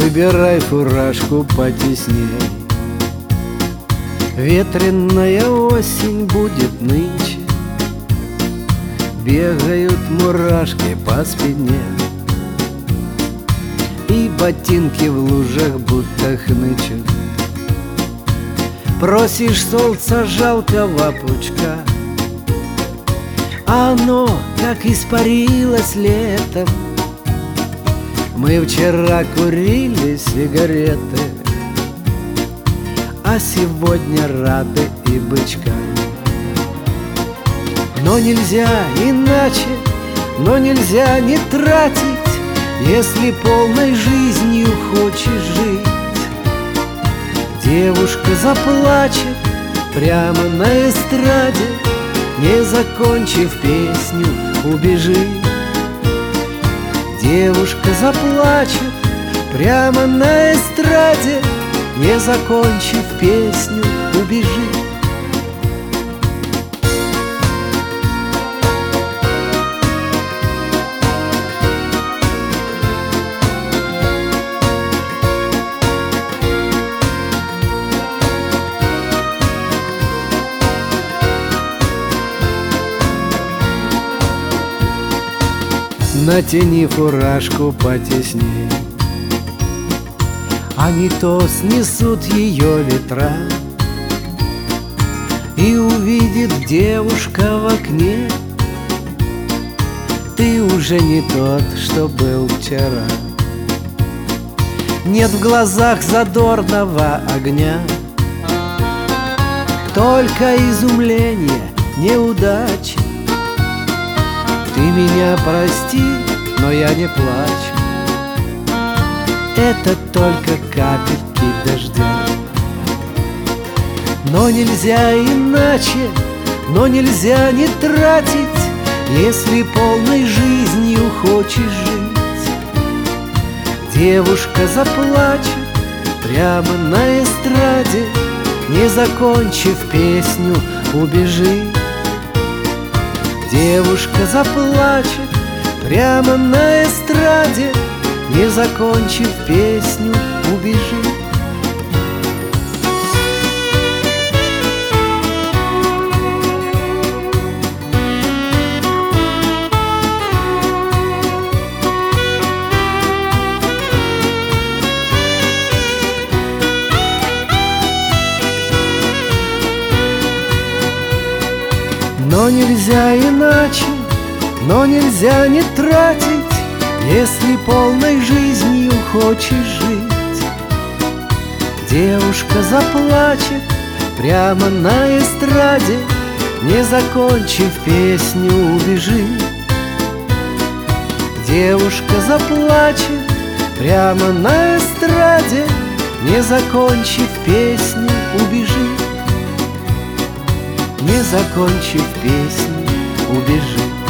Выбирай фуражку потесней. Ветреная осень будет нынче, бегают мурашки по спине, и ботинки в лужах будто хнычут. Просишь солнца жалкого пучка, а оно как испарилось летом. Мы вчера курили сигареты, а сегодня рады и бычкам. Но нельзя иначе, но нельзя не тратить, если полной жизнью хочешь жить. Девушка заплачет прямо на эстраде, не закончив песню, убежит. Девушка заплачет прямо на эстраде, не закончив песню, убежит. Натяни фуражку потесней, а не то снесут ее ветра, и увидит девушка в окне: ты уже не тот, что был вчера. Нет в глазах задорного огня, только изумление, неудачи. Ты меня прости, но я не плачу, это только капельки дождя. Но нельзя иначе, но нельзя не тратить, если полной жизнью хочешь жить. Девушка заплачет прямо на эстраде, не закончив песню, убежит. Девушка заплачет прямо на эстраде, не закончив песню, убежит. Но нельзя иначе, но нельзя не тратить, если полной жизнью хочешь жить. Девушка заплачет прямо на эстраде, не закончив песню, убежит. Девушка заплачет прямо на эстраде, не закончив песню, убежит. Не закончив песню, убежит.